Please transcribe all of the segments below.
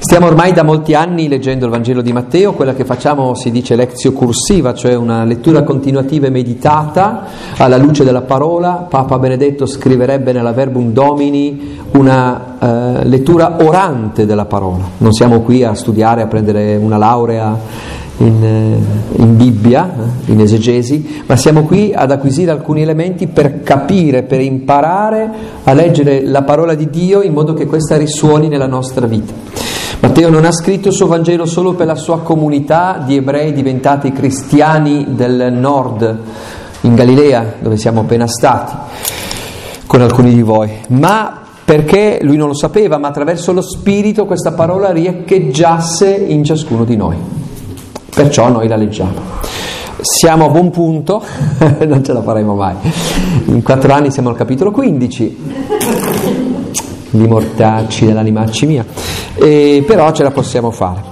Stiamo ormai da molti anni leggendo il Vangelo di Matteo, quella che facciamo si dice lectio cursiva, cioè una lettura continuativa e meditata alla luce della parola. Papa Benedetto scriverebbe nella Verbum Domini una lettura orante della parola. Non siamo qui a studiare, a prendere una laurea in Bibbia, in esegesi, ma siamo qui ad acquisire alcuni elementi per capire, per imparare a leggere la parola di Dio in modo che questa risuoni nella nostra vita. Matteo non ha scritto il suo Vangelo solo per la sua comunità di ebrei diventati cristiani del nord, in Galilea, dove siamo appena stati con alcuni di voi, ma perché lui non lo sapeva, ma attraverso lo Spirito questa parola riecheggiasse in ciascuno di noi. Perciò noi la leggiamo. Siamo a buon punto, non ce la faremo mai. In 4 anni siamo al capitolo 15, gli mortacci dell'animacci mia, però ce la possiamo fare.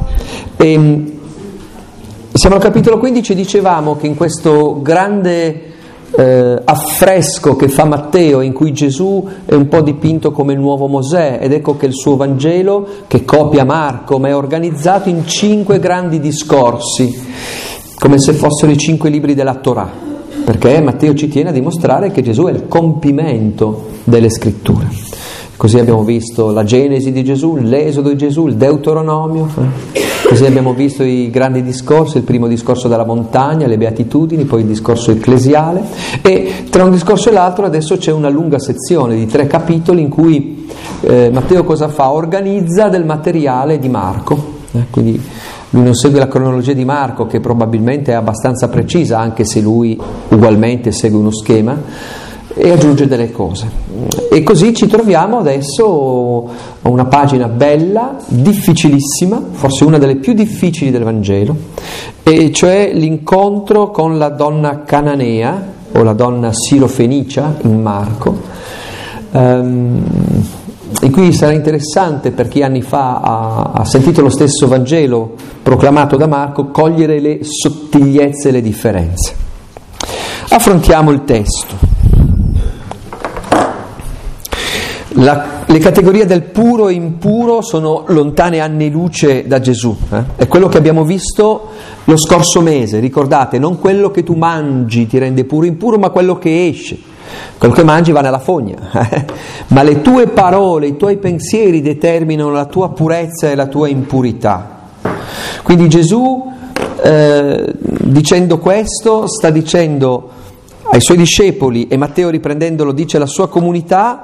Siamo al capitolo 15 e dicevamo che in questo grande affresco che fa Matteo, in cui Gesù è un po' dipinto come il nuovo Mosè, ed ecco che il suo Vangelo, che copia Marco, ma è organizzato in 5 grandi discorsi, come se fossero i 5 libri della Torah, perché Matteo ci tiene a dimostrare che Gesù è il compimento delle scritture. Così abbiamo visto la Genesi di Gesù, l'Esodo di Gesù, il Deuteronomio, così abbiamo visto i grandi discorsi, il primo discorso della montagna, le beatitudini, poi il discorso ecclesiale, e tra un discorso e l'altro adesso c'è una lunga sezione di 3 capitoli in cui Matteo cosa fa? Organizza del materiale di Marco, quindi lui non segue la cronologia di Marco, che probabilmente è abbastanza precisa, anche se lui ugualmente segue uno schema, e aggiunge delle cose. E così ci troviamo adesso a una pagina bella, difficilissima, forse una delle più difficili del Vangelo, e cioè l'incontro con la donna cananea o la donna sirofenicia in Marco. E qui sarà interessante, per chi anni fa ha sentito lo stesso Vangelo proclamato da Marco, cogliere le sottigliezze e le differenze. Affrontiamo il testo. Le categorie del puro e impuro sono lontane anni luce da Gesù. È quello che abbiamo visto lo scorso mese, ricordate, non quello che tu mangi ti rende puro o impuro, ma quello che esce. Quello che mangi va nella fogna, ma le tue parole, i tuoi pensieri determinano la tua purezza e la tua impurità. Quindi Gesù, dicendo questo, sta dicendo ai suoi discepoli, e Matteo riprendendolo dice alla sua comunità,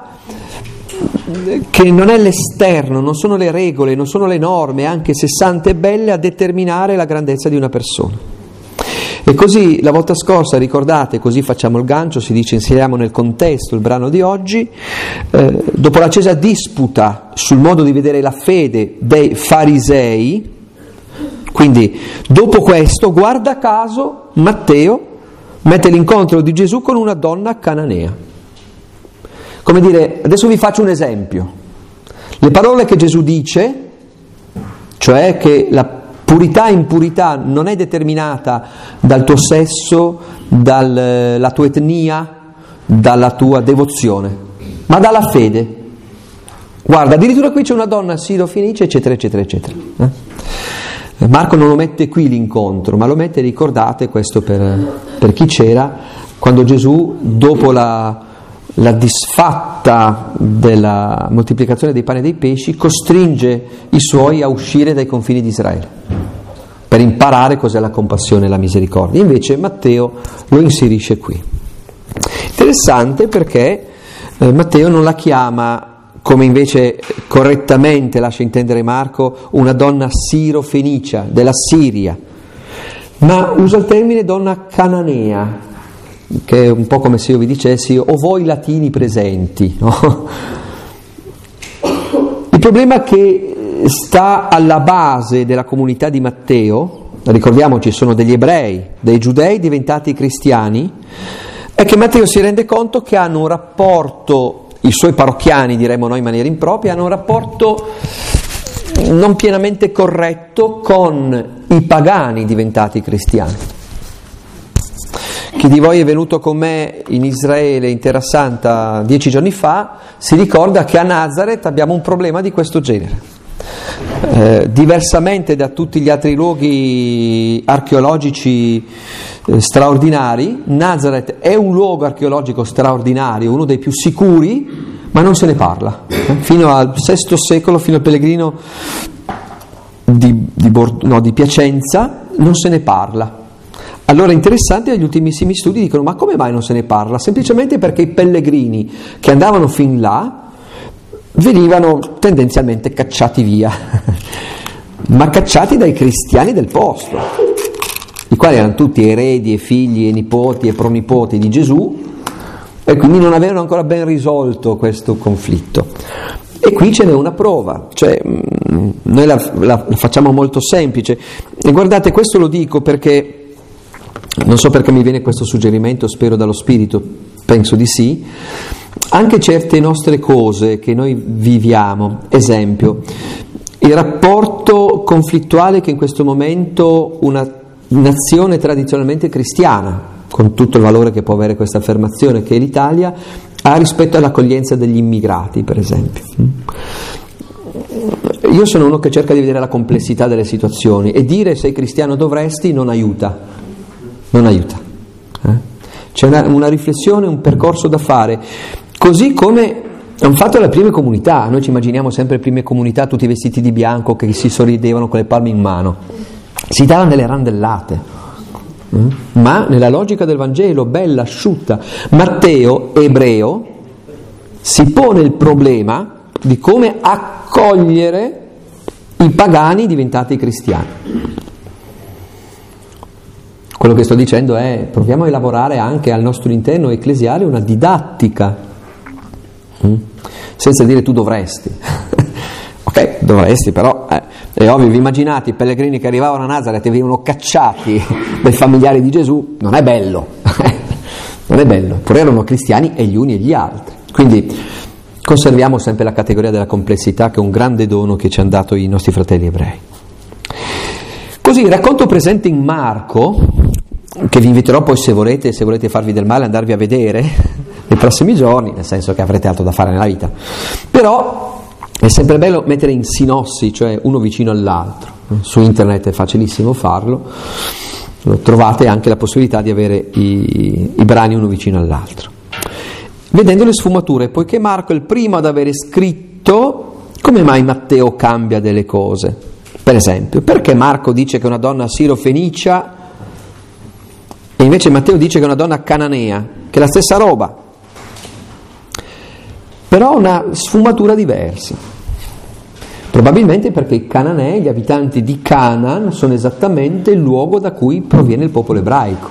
che non è l'esterno, non sono le regole, non sono le norme, anche se sante e belle, a determinare la grandezza di una persona. E così la volta scorsa, ricordate, così facciamo il gancio, si dice, inseriamo nel contesto il brano di oggi, dopo l'accesa disputa sul modo di vedere la fede dei farisei, quindi dopo questo, guarda caso, Matteo mette l'incontro di Gesù con una donna cananea. Come dire, adesso vi faccio un esempio. Le parole che Gesù dice, cioè che la purità e impurità non è determinata dal tuo sesso, dalla tua etnia, dalla tua devozione, ma dalla fede. Guarda, addirittura qui c'è una donna sirofenice, eccetera, eccetera, eccetera. Marco non lo mette qui l'incontro, ma lo mette, ricordate, questo per chi c'era, quando Gesù, dopo la disfatta della moltiplicazione dei pani e dei pesci, costringe i suoi a uscire dai confini di Israele per imparare cos'è la compassione e la misericordia. Invece Matteo lo inserisce qui. Interessante perché Matteo non la chiama, come invece correttamente lascia intendere Marco, una donna sirofenicia della Siria, ma usa il termine donna cananea, che è un po' come se io vi dicessi o voi latini presenti, no? Il problema che sta alla base della comunità di Matteo, ricordiamoci sono degli ebrei, dei giudei diventati cristiani, è che Matteo si rende conto che hanno un rapporto, i suoi parrocchiani diremmo noi in maniera impropria, hanno un rapporto non pienamente corretto con i pagani diventati cristiani. Chi di voi è venuto con me in Israele, in Terra Santa, 10 giorni fa, si ricorda che a Nazareth abbiamo un problema di questo genere. Diversamente da tutti gli altri luoghi archeologici straordinari, Nazareth è un luogo archeologico straordinario, uno dei più sicuri, ma non se ne parla. Fino al VI secolo, fino al Pellegrino di Piacenza, non se ne parla. Allora, interessante, gli ultimissimi studi dicono: ma come mai non se ne parla? Semplicemente perché i pellegrini che andavano fin là venivano tendenzialmente cacciati via, ma cacciati dai cristiani del posto, i quali erano tutti eredi e figli e nipoti e pronipoti di Gesù, e quindi non avevano ancora ben risolto questo conflitto. E qui ce n'è una prova, cioè noi la facciamo molto semplice, e guardate, questo lo dico perché non so perché mi viene questo suggerimento, spero dallo Spirito, penso di sì. Anche certe nostre cose che noi viviamo, esempio, il rapporto conflittuale che in questo momento una nazione tradizionalmente cristiana, con tutto il valore che può avere questa affermazione, che è l'Italia, ha rispetto all'accoglienza degli immigrati, per esempio. Io sono uno che cerca di vedere la complessità delle situazioni, e dire sei cristiano dovresti non aiuta, C'è una riflessione, un percorso da fare, così come hanno fatto le prime comunità. Noi ci immaginiamo sempre le prime comunità tutti vestiti di bianco che si sorridevano con le palme in mano, si davano delle randellate, ma nella logica del Vangelo, bella, asciutta. Matteo, ebreo, si pone il problema di come accogliere i pagani diventati cristiani. Quello che sto dicendo è: proviamo a lavorare anche al nostro interno ecclesiale una didattica, senza dire tu dovresti. Ok, dovresti, però è ovvio, vi immaginate i pellegrini che arrivavano a Nazareth e venivano cacciati dai familiari di Gesù? Non è bello, non è bello, eppure erano cristiani e gli uni e gli altri. Quindi conserviamo sempre la categoria della complessità, che è un grande dono che ci hanno dato i nostri fratelli ebrei. Così, il racconto presente in Marco, che vi inviterò poi, se volete farvi del male, andarvi a vedere nei prossimi giorni, nel senso che avrete altro da fare nella vita, però è sempre bello mettere in sinossi, cioè uno vicino all'altro. Su internet è facilissimo farlo, trovate anche la possibilità di avere i brani uno vicino all'altro, vedendo le sfumature. Poiché Marco è il primo ad avere scritto, come mai Matteo cambia delle cose? Per esempio, perché Marco dice che è una donna sirofenicia e invece Matteo dice che è una donna cananea, che è la stessa roba, però una sfumatura diversa? Probabilmente perché i cananei, gli abitanti di Canaan, sono esattamente il luogo da cui proviene il popolo ebraico.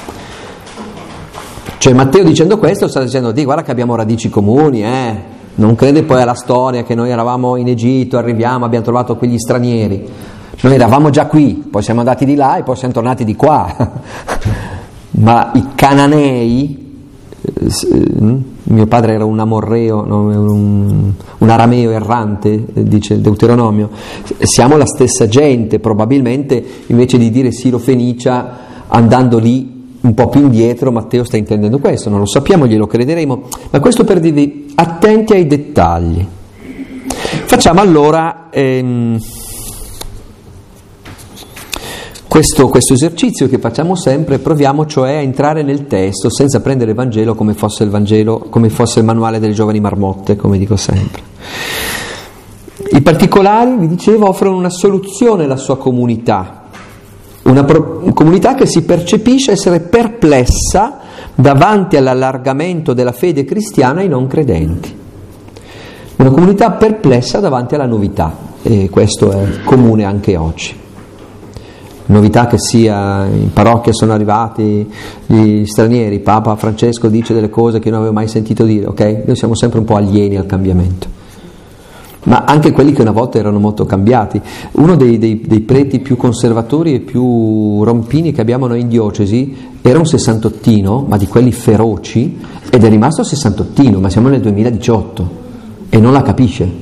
Cioè Matteo, dicendo questo, sta dicendo: guarda che abbiamo radici comuni, non crede poi alla storia che noi eravamo in Egitto, arriviamo, abbiamo trovato quegli stranieri. Noi eravamo già qui, poi siamo andati di là e poi siamo tornati di qua. Ma i cananei, mio padre era un amorreo, un arameo errante, dice il Deuteronomio, siamo la stessa gente. Probabilmente invece di dire Sirofenicia, andando lì un po' più indietro, Matteo sta intendendo questo, non lo sappiamo, glielo crederemo, ma questo per dirvi: attenti ai dettagli. Facciamo allora questo esercizio che facciamo sempre, proviamo cioè a entrare nel testo senza prendere il Vangelo come fosse il manuale delle giovani marmotte, come dico sempre. I particolari, vi dicevo, offrono una soluzione alla sua comunità. Una comunità che si percepisce essere perplessa davanti all'allargamento della fede cristiana ai non credenti. Una comunità perplessa davanti alla novità, e questo è comune anche oggi. Novità che sia in parrocchia sono arrivati gli stranieri, Papa Francesco dice delle cose che non avevo mai sentito dire, ok? Noi siamo sempre un po' alieni al cambiamento. Ma anche quelli che una volta erano molto cambiati. Uno dei preti più conservatori e più rompini che abbiamo noi in diocesi era un sessantottino, ma di quelli feroci, ed è rimasto sessantottino, ma siamo nel 2018 e non la capisce.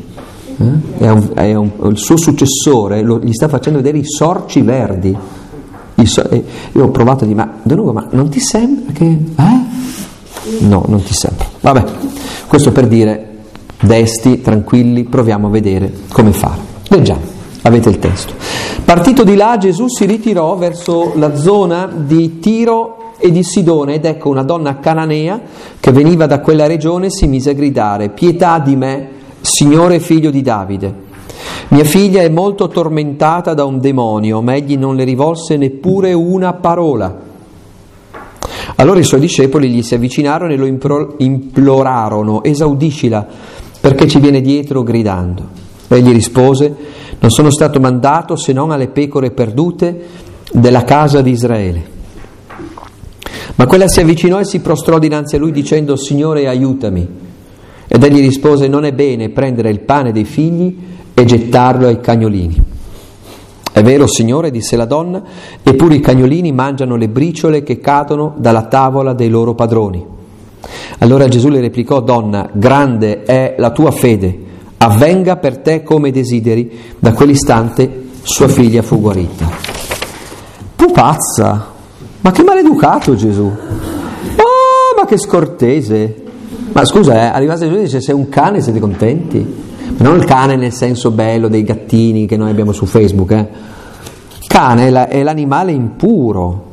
Il suo successore gli sta facendo vedere i sorci verdi. Io ho provato a dire: ma De Nugo, ma non ti sembra che... No, non ti sembra. Vabbè, questo per dire: desti, tranquilli, proviamo a vedere come fare. Leggiamo. Avete il testo. Partito di là, Gesù si ritirò verso la zona di Tiro e di Sidone, ed ecco una donna cananea che veniva da quella regione si mise a gridare: pietà di me, Signore figlio di Davide. Mia figlia è molto tormentata da un demonio, ma egli non le rivolse neppure una parola. Allora i suoi discepoli gli si avvicinarono e lo implorarono: esaudiscila, perché ci viene dietro gridando. Egli rispose: non sono stato mandato se non alle pecore perdute della casa di Israele. Ma quella si avvicinò e si prostrò dinanzi a lui dicendo: Signore, aiutami. Ed egli rispose: non è bene prendere il pane dei figli e gettarlo ai cagnolini. È vero, Signore, disse la donna, eppure i cagnolini mangiano le briciole che cadono dalla tavola dei loro padroni. Allora Gesù le replicò: donna, grande è la tua fede, avvenga per te come desideri. Da quell'istante sua figlia fu guarita. Pupazza! Ma che maleducato Gesù! Oh, ma che scortese! Ma scusa, arrivato Gesù e dice: sei un cane, siete contenti? Non il cane nel senso bello dei gattini che noi abbiamo su Facebook, Cane è l'animale impuro.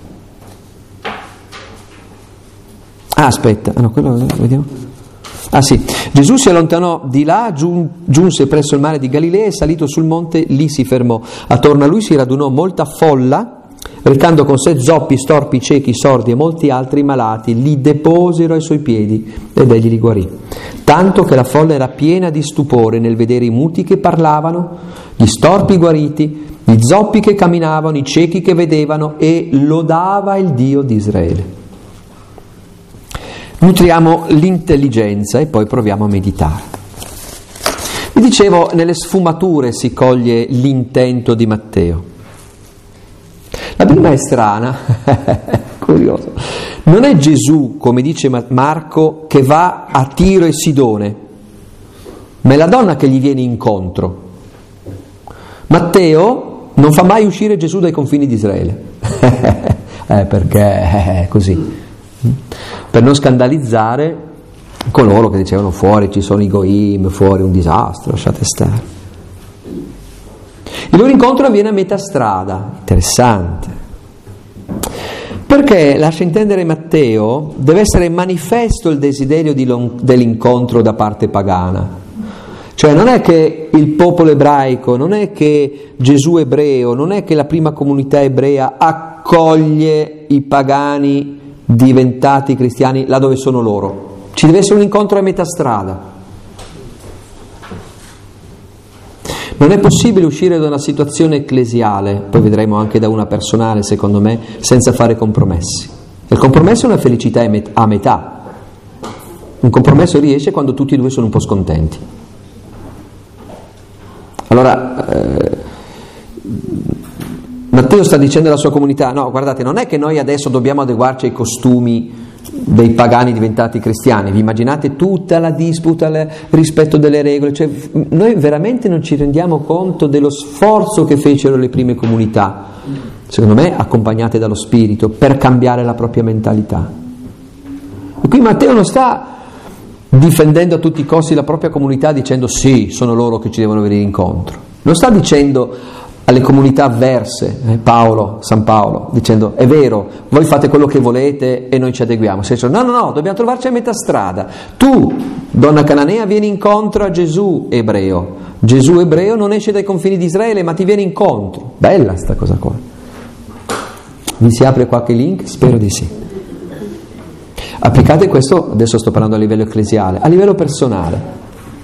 Aspetta, no, quello vediamo. Sì, Gesù si allontanò di là, giunse presso il mare di Galilea e salito sul monte lì si fermò. Attorno a lui si radunò molta folla, recando con sé zoppi, storpi, ciechi, sordi e molti altri malati. Li deposero ai suoi piedi ed egli li guarì. Tanto che la folla era piena di stupore nel vedere i muti che parlavano, gli storpi guariti, gli zoppi che camminavano, i ciechi che vedevano, e lodava il Dio di Israele. Nutriamo l'intelligenza e poi proviamo a meditare. Vi dicevo, nelle sfumature si coglie l'intento di Matteo. La prima è strana, curioso. Non è Gesù, come dice Marco, che va a Tiro e Sidone, ma è la donna che gli viene incontro. Matteo non fa mai uscire Gesù dai confini di Israele, perché è così, per non scandalizzare coloro che dicevano fuori ci sono i goim, fuori un disastro, lasciate stare. Il loro incontro avviene a metà strada, interessante, perché lascia intendere Matteo deve essere manifesto il desiderio dell'incontro da parte pagana. Cioè non è che il popolo ebraico, non è che Gesù ebreo, non è che la prima comunità ebrea accoglie i pagani diventati cristiani là dove sono loro. Ci deve essere un incontro a metà strada. Non è possibile uscire da una situazione ecclesiale, poi vedremo anche da una personale secondo me, senza fare compromessi. Il compromesso è una felicità a metà. Un compromesso riesce quando tutti e due sono un po' scontenti. Allora, Matteo sta dicendo alla sua comunità: no, guardate, non è che noi adesso dobbiamo adeguarci ai costumi dei pagani diventati cristiani. Vi immaginate tutta la disputa rispetto delle regole? Cioè, noi veramente non ci rendiamo conto dello sforzo che fecero le prime comunità, secondo me accompagnate dallo Spirito, per cambiare la propria mentalità. E qui Matteo non sta difendendo a tutti i costi la propria comunità dicendo sì, sono loro che ci devono venire incontro. Non sta dicendo alle comunità avverse, San Paolo, dicendo è vero, voi fate quello che volete e noi ci adeguiamo. No, dobbiamo trovarci a metà strada. Tu, donna cananea, vieni incontro a Gesù ebreo. Gesù ebreo non esce dai confini di Israele, ma ti viene incontro. Bella sta cosa qua. Vi si apre qualche link? Spero di sì. Applicate questo, adesso sto parlando a livello ecclesiale, a livello personale.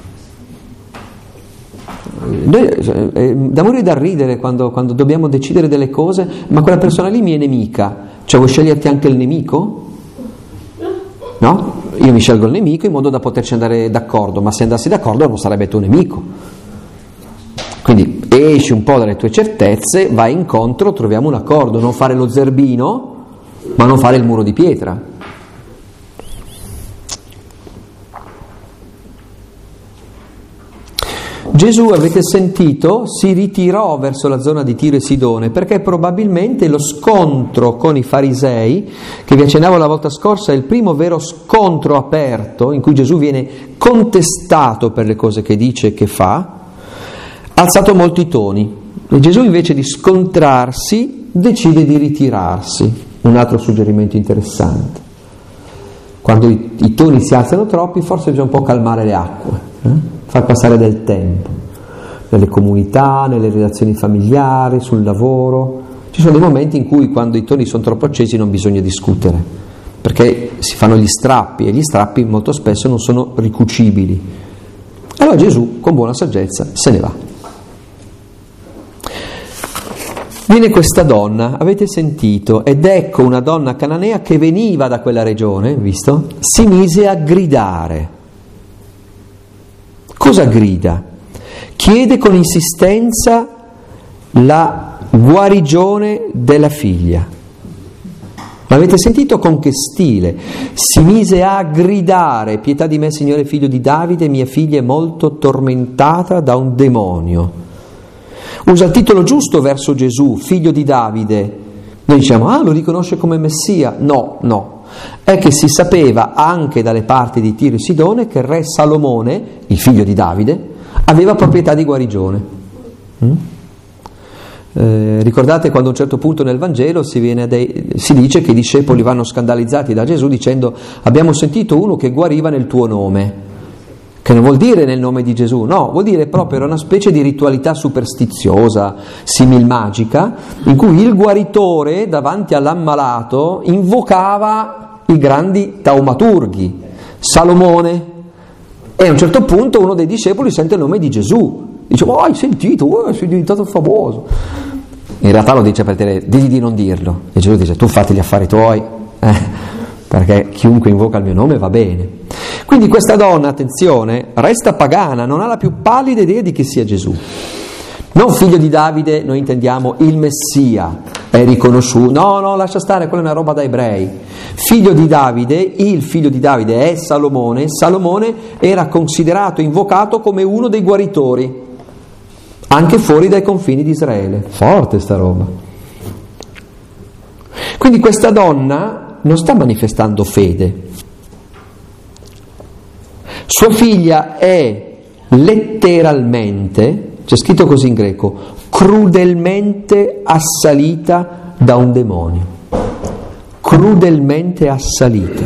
Da morire da ridere quando dobbiamo decidere delle cose, ma quella persona lì mi è nemica. Cioè vuoi sceglierti anche il nemico? No? Io mi scelgo il nemico in modo da poterci andare d'accordo, ma se andassi d'accordo non sarebbe tuo nemico. Quindi esci un po' dalle tue certezze, vai incontro, troviamo un accordo. Non fare lo zerbino, ma non fare il muro di pietra. Gesù, avete sentito, si ritirò verso la zona di Tiro e Sidone perché probabilmente lo scontro con i farisei, che vi accennavo la volta scorsa, è il primo vero scontro aperto in cui Gesù viene contestato per le cose che dice e che fa, alzato molti toni e Gesù, invece di scontrarsi, decide di ritirarsi. Un altro suggerimento interessante: quando i toni si alzano troppi, forse bisogna un po' calmare le acque, far passare del tempo nelle comunità, nelle relazioni familiari, sul lavoro. Ci sono dei momenti in cui, quando i toni sono troppo accesi, non bisogna discutere, perché si fanno gli strappi, e gli strappi molto spesso non sono ricucibili. Allora Gesù, con buona saggezza, se ne va. Viene questa donna, avete sentito, ed ecco una donna cananea che veniva da quella regione, visto? Si mise a gridare. Cosa grida? Chiede con insistenza la guarigione della figlia. Ma avete sentito con che stile? Si mise a gridare: pietà di me, Signore, figlio di Davide, mia figlia è molto tormentata da un demonio. Usa il titolo giusto verso Gesù, figlio di Davide. Noi diciamo, lo riconosce come Messia. No. È che si sapeva anche dalle parti di Tiro e Sidone che il re Salomone, il figlio di Davide, aveva proprietà di guarigione. Ricordate quando a un certo punto nel Vangelo si dice che i discepoli vanno scandalizzati da Gesù dicendo: abbiamo sentito uno che guariva nel tuo nome. Che non vuol dire nel nome di Gesù, no, vuol dire proprio era una specie di ritualità superstiziosa, similmagica, in cui il guaritore davanti all'ammalato invocava i grandi taumaturghi, Salomone, e a un certo punto uno dei discepoli sente il nome di Gesù, dice: hai sentito? Sei diventato famoso. In realtà lo dice per dire: digli di non dirlo, e Gesù dice: tu fatti gli affari tuoi, perché chiunque invoca il mio nome va bene. Quindi questa donna, attenzione, resta pagana, non ha la più pallida idea di chi sia Gesù. Non figlio di Davide, noi intendiamo il Messia, è riconosciuto. No, lascia stare, quella è una roba da ebrei. Figlio di Davide, il figlio di Davide è Salomone. Salomone era considerato, invocato come uno dei guaritori, anche fuori dai confini di Israele. Forte sta roba. Quindi questa donna non sta manifestando fede. Sua figlia è letteralmente, c'è scritto così in greco, crudelmente assalita da un demonio. Crudelmente assalita.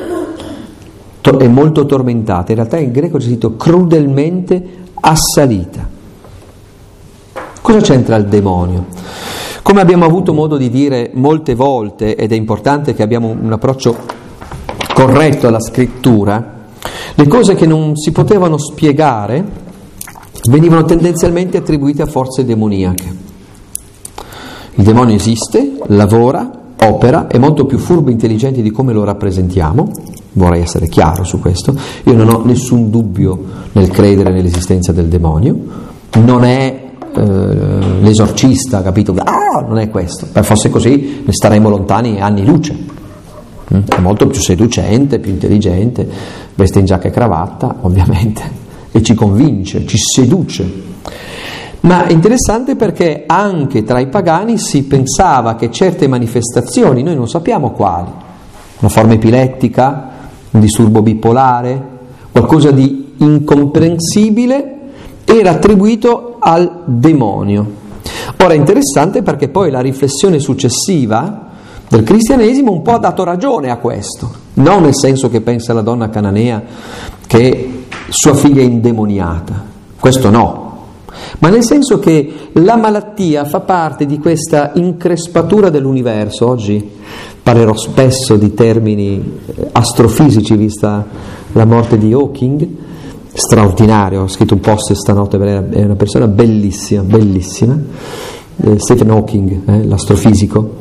È molto tormentata. In realtà in greco c'è scritto crudelmente assalita. Cosa c'entra il demonio? Come abbiamo avuto modo di dire molte volte, ed è importante che abbiamo un approccio corretto alla scrittura, le cose che non si potevano spiegare venivano tendenzialmente attribuite a forze demoniache. Il demonio esiste, lavora, opera, è molto più furbo e intelligente di come lo rappresentiamo. Vorrei essere chiaro su questo. Io non ho nessun dubbio nel credere nell'esistenza del demonio. Non è l'esorcista, capito? Non è questo. Se fosse così ne staremmo lontani anni luce. È molto più seducente, più intelligente, veste in giacca e cravatta, ovviamente, e ci convince, ci seduce. Ma è interessante perché anche tra i pagani si pensava che certe manifestazioni, noi non sappiamo quali, una forma epilettica, un disturbo bipolare, qualcosa di incomprensibile, era attribuito al demonio. Ora è interessante perché poi la riflessione successiva del cristianesimo un po' ha dato ragione a questo, non nel senso che pensa la donna cananea che sua figlia è indemoniata, questo no, ma nel senso che la malattia fa parte di questa increspatura dell'universo. Oggi parlerò spesso di termini astrofisici, vista la morte di Hawking, straordinario, ho scritto un post stanotte, è una persona bellissima, Stephen Hawking, l'astrofisico.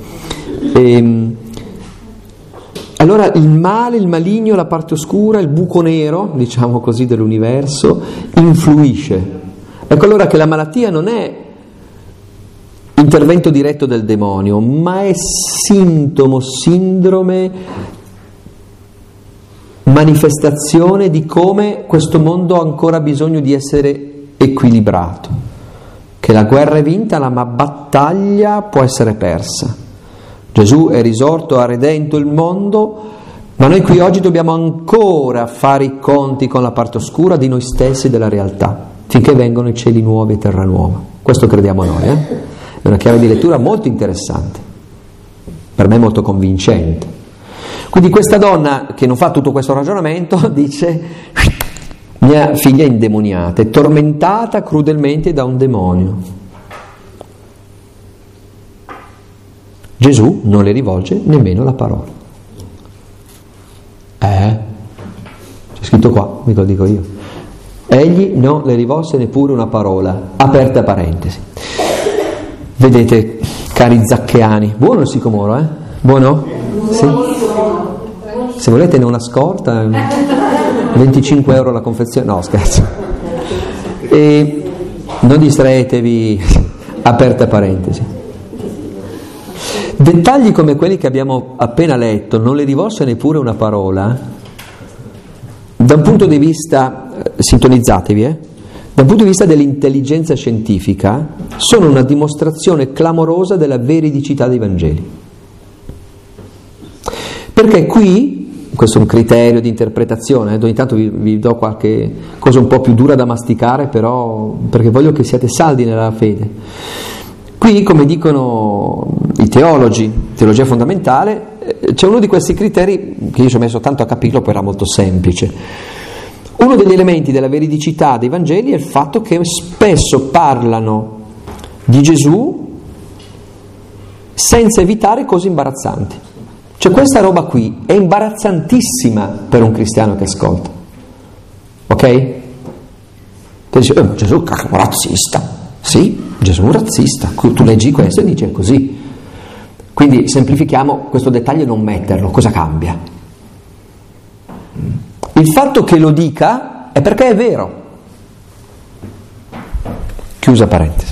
Allora il male, il maligno, la parte oscura, il buco nero, diciamo così, dell'universo, influisce. Ecco allora che la malattia non è intervento diretto del demonio, ma è sintomo, sindrome, manifestazione di come questo mondo ha ancora bisogno di essere equilibrato, che la guerra è vinta, ma battaglia può essere persa. Gesù è risorto, ha redento il mondo, ma noi qui oggi dobbiamo ancora fare i conti con la parte oscura di noi stessi e della realtà. finché vengono i cieli nuovi e terra nuova. Questo crediamo noi, È una chiave di lettura molto interessante, per me molto convincente. Quindi questa donna che non fa tutto questo ragionamento dice: mia figlia è indemoniata, è tormentata crudelmente da un demonio. Gesù non le rivolge nemmeno la parola. C'è scritto qua, mica lo dico io. Egli non le rivolse neppure una parola, aperta parentesi. Vedete, cari zaccheani, buono il sicomoro, Buono? Sì? Se volete ne ho una scorta, 25 euro la confezione, no scherzo. E non distraetevi, aperta parentesi. Dettagli come quelli che abbiamo appena letto, non le rivolse neppure una parola, da un punto di vista, sintonizzatevi, da un punto di vista dell'intelligenza scientifica, sono una dimostrazione clamorosa della veridicità dei Vangeli. Perché qui, questo è un criterio di interpretazione, ogni tanto vi do qualche cosa un po' più dura da masticare, però perché voglio che siate saldi nella fede. Qui, come dicono i teologi, teologia fondamentale, c'è uno di questi criteri che io ci ho messo tanto a capirlo, poi era molto semplice. Uno degli elementi della veridicità dei Vangeli è il fatto che spesso parlano di Gesù senza evitare cose imbarazzanti. Cioè questa roba qui è imbarazzantissima per un cristiano che ascolta. Ok? Te dice, Gesù è un razzista. Sì, Gesù è un razzista. Tu leggi questo e dici così. Quindi semplifichiamo questo dettaglio e non metterlo. Cosa cambia? Il fatto che lo dica è perché è vero. Chiusa parentesi.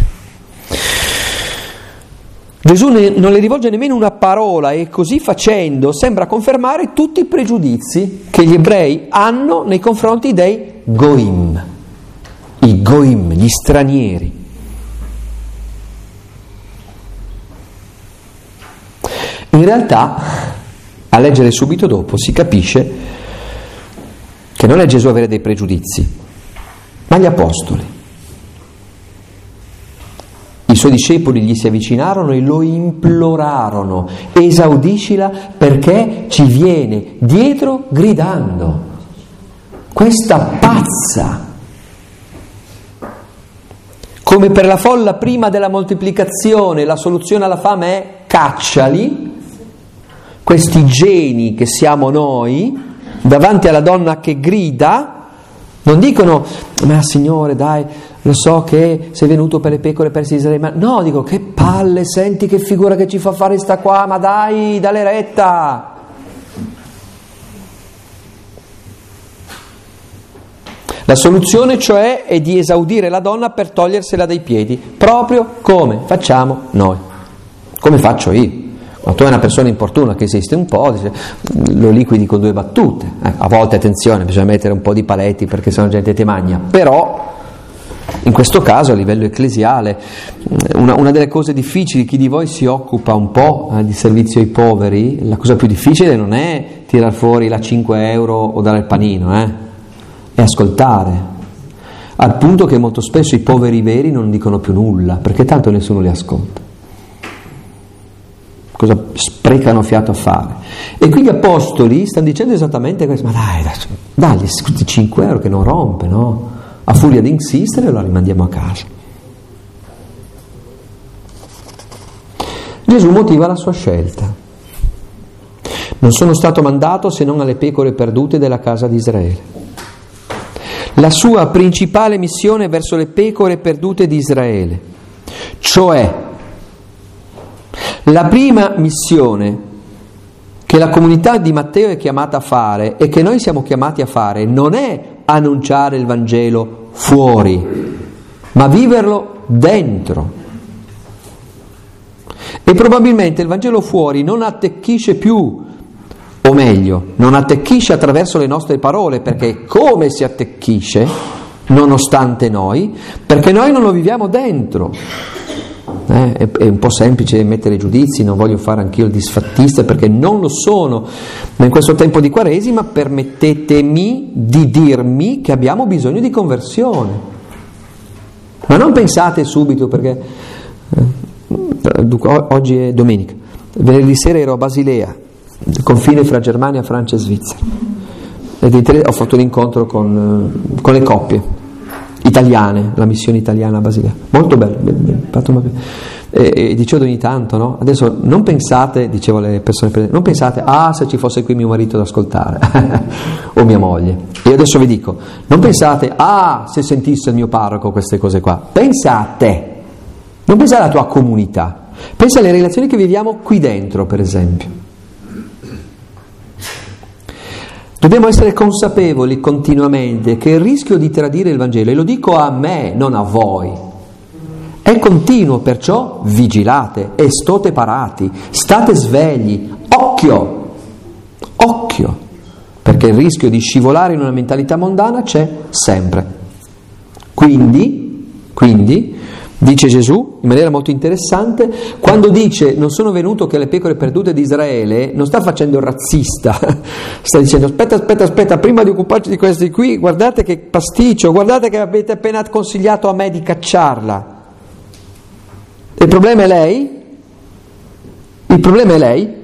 Gesù non le rivolge nemmeno una parola e così facendo sembra confermare tutti i pregiudizi che gli ebrei hanno nei confronti dei Goim, i Goim, gli stranieri. In realtà, a leggere subito dopo, si capisce che non è Gesù avere dei pregiudizi, ma gli apostoli. I suoi discepoli gli si avvicinarono e lo implorarono: esaudiscila perché ci viene dietro gridando. Questa pazza! Come per la folla prima della moltiplicazione, la soluzione alla fame è cacciali. Questi geni che siamo noi, davanti alla donna che grida, non dicono: ma Signore, dai, lo so che sei venuto per le pecore perse di Israele, ma no, dico: che palle, senti che figura che ci fa fare sta qua, ma dai, dalle retta. La soluzione, cioè, è di esaudire la donna per togliersela dai piedi, proprio come facciamo noi, come faccio io. Quando tu hai una persona importuna che esiste un po', lo liquidi con 2 battute. A volte, attenzione, bisogna mettere un po' di paletti perché sennò la gente ti magna, però in questo caso a livello ecclesiale una delle cose difficili, chi di voi si occupa un po' di servizio ai poveri, la cosa più difficile non è tirar fuori la 5 euro o dare il panino, è ascoltare, al punto che molto spesso i poveri veri non dicono più nulla perché tanto nessuno li ascolta. Cosa sprecano fiato a fare? E qui gli apostoli stanno dicendo esattamente questo: ma dai, questi 5 euro che non rompe, no? A furia di insistere la rimandiamo a casa. Gesù motiva la sua scelta: non sono stato mandato se non alle pecore perdute della casa di Israele. La sua principale missione è verso le pecore perdute di Israele, cioè la prima missione che la comunità di Matteo è chiamata a fare e che noi siamo chiamati a fare non è annunciare il Vangelo fuori, ma viverlo dentro. E probabilmente il Vangelo fuori non attecchisce più, o meglio, non attecchisce attraverso le nostre parole, perché come si attecchisce, nonostante noi, perché noi non lo viviamo dentro. È un po' semplice mettere giudizi, non voglio fare anch'io il disfattista perché non lo sono, ma in questo tempo di Quaresima permettetemi di dirmi che abbiamo bisogno di conversione. Ma non pensate subito, perché oggi è domenica, venerdì sera ero a Basilea, il confine fra Germania, Francia e Svizzera, e ho fatto un incontro con le coppie italiane, la missione italiana a Basilea, molto bello, e dicevo ogni tanto, no? Adesso non pensate, dicevo alle persone, non pensate, se ci fosse qui mio marito ad ascoltare o mia moglie, e adesso vi dico, non pensate, se sentisse il mio parroco queste cose qua, pensa a te, non pensa alla tua comunità, pensa alle relazioni che viviamo qui dentro, per esempio. Dobbiamo essere consapevoli continuamente che il rischio di tradire il Vangelo, e lo dico a me, non a voi, è continuo, perciò vigilate e state parati, state svegli, occhio, perché il rischio di scivolare in una mentalità mondana c'è sempre. Quindi, dice Gesù in maniera molto interessante, quando dice non sono venuto che le pecore perdute di Israele, non sta facendo il razzista, sta dicendo aspetta, prima di occuparci di questi qui, guardate che pasticcio, guardate che avete appena consigliato a me di cacciarla. Il problema è lei?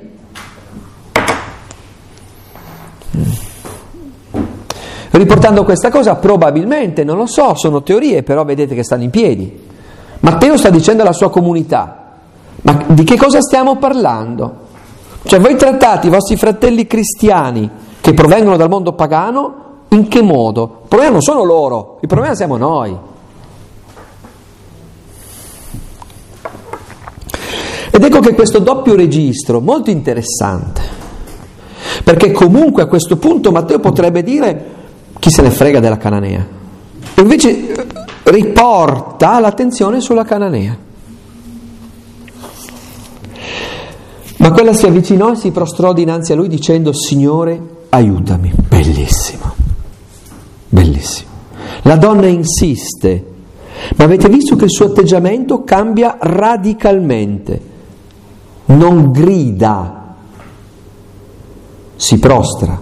Riportando questa cosa, probabilmente, non lo so, sono teorie, però vedete che stanno in piedi. Matteo sta dicendo alla sua comunità, ma di che cosa stiamo parlando? Cioè, voi trattate i vostri fratelli cristiani che provengono dal mondo pagano, in che modo? Il problema non sono loro, il problema siamo noi. Ed ecco che questo doppio registro, molto interessante, perché comunque a questo punto Matteo potrebbe dire chi se ne frega della Cananea, e invece riporta l'attenzione sulla Cananea. Ma quella si avvicinò e si prostrò dinanzi a lui dicendo: Signore, aiutami. Bellissimo. La donna insiste, ma avete visto che il suo atteggiamento cambia radicalmente. Non grida, si prostra.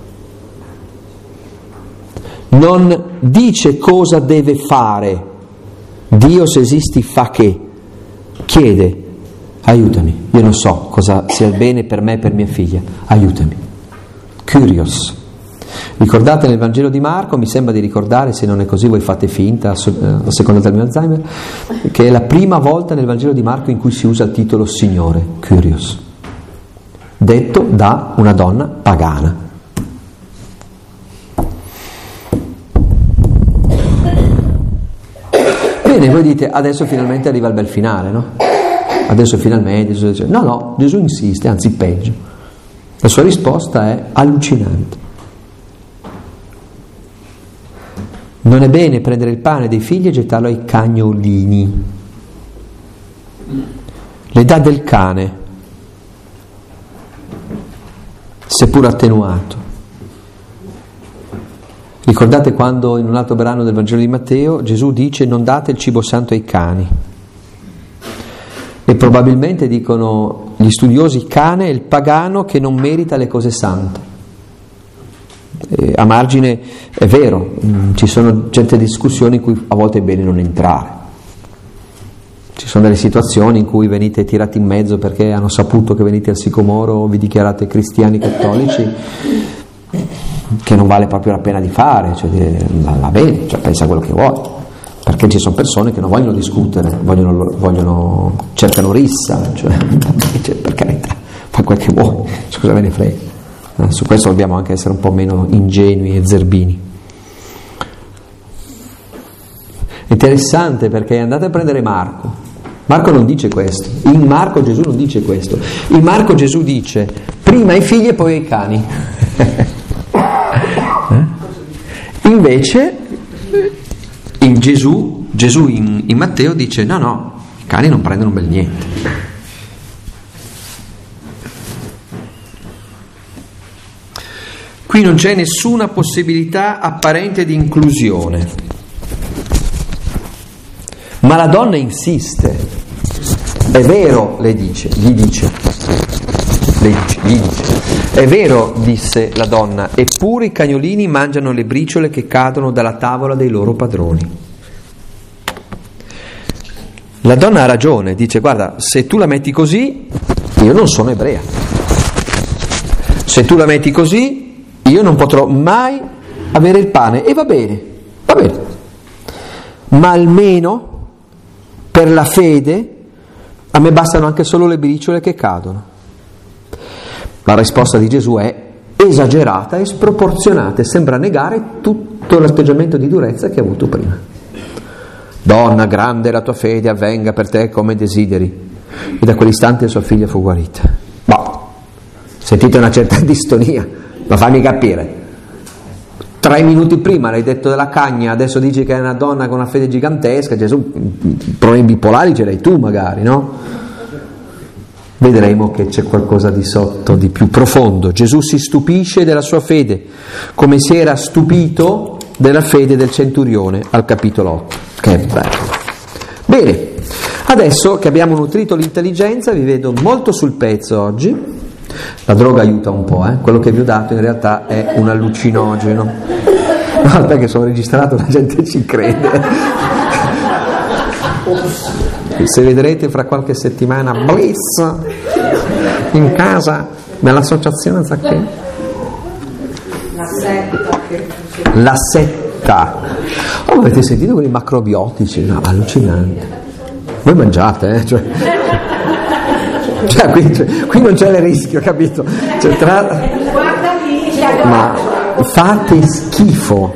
Non dice cosa deve fare. Dio, se esisti, fa che? Chiede: aiutami, io non so cosa sia il bene per me e per mia figlia, aiutami. Curios. Ricordate nel Vangelo di Marco, mi sembra di ricordare, se non è così voi fate finta, a seconda del mio Alzheimer, che è la prima volta nel Vangelo di Marco in cui si usa il titolo Signore, Curios, detto da una donna pagana. Bene, voi dite, adesso finalmente arriva il bel finale, no? Adesso finalmente Gesù dice, no, Gesù insiste, anzi peggio. La sua risposta è allucinante. Non è bene prendere il pane dei figli e gettarlo ai cagnolini. Le dà del cane, seppur attenuato. Ricordate quando in un altro brano del Vangelo di Matteo Gesù dice: non date il cibo santo ai cani. E probabilmente dicono gli studiosi, cane è il pagano che non merita le cose sante. A margine è vero, ci sono certe discussioni in cui a volte è bene non entrare. Ci sono delle situazioni in cui venite tirati in mezzo perché hanno saputo che venite al sicomoro o vi dichiarate cristiani cattolici, che non vale proprio la pena di fare, cioè va bene, cioè pensa a quello che vuoi, perché ci sono persone che non vogliono discutere, cercano rissa, cioè per carità, fa quel che vuoi, cosa me ne frega. Su questo dobbiamo anche essere un po' meno ingenui e zerbini. Interessante, perché andate a prendere Marco non dice questo, in Marco Gesù non dice questo, in Marco Gesù dice prima i figli e poi i cani. Invece Gesù in Matteo dice no, i cani non prendono un bel niente. Qui non c'è nessuna possibilità apparente di inclusione, ma la donna insiste. È vero, gli dice, è vero, disse la donna, eppure i cagnolini mangiano le briciole che cadono dalla tavola dei loro padroni. La donna ha ragione, dice: guarda, se tu la metti così, io non sono ebrea. Se tu la metti così, io non potrò mai avere il pane. E va bene, ma almeno per la fede a me bastano anche solo le briciole che cadono. La risposta di Gesù è esagerata e sproporzionata e sembra negare tutto l'atteggiamento di durezza che ha avuto prima. Donna, grande la tua fede, avvenga per te come desideri. E da quell'istante sua figlia fu guarita. Sentite una certa distonia, ma fammi capire. 3 minuti prima l'hai detto della cagna, adesso dici che è una donna con una fede gigantesca. Gesù, problemi bipolari ce l'hai tu magari, no? Vedremo che c'è qualcosa di sotto, di più profondo. Gesù si stupisce della sua fede, come si era stupito della fede del centurione al capitolo 8. Che bello! Bene, adesso che abbiamo nutrito l'intelligenza vi vedo molto sul pezzo oggi. La droga aiuta un po', quello che vi ho dato in realtà è un allucinogeno. No, perché sono registrato, la gente ci crede. Se vedrete fra qualche settimana Bliss in casa nell'associazione Zacchè. La setta. Oh, avete sentito quelli macrobiotici? No, allucinante. Voi mangiate, Cioè, qui non c'è il rischio, capito? Ma fate schifo.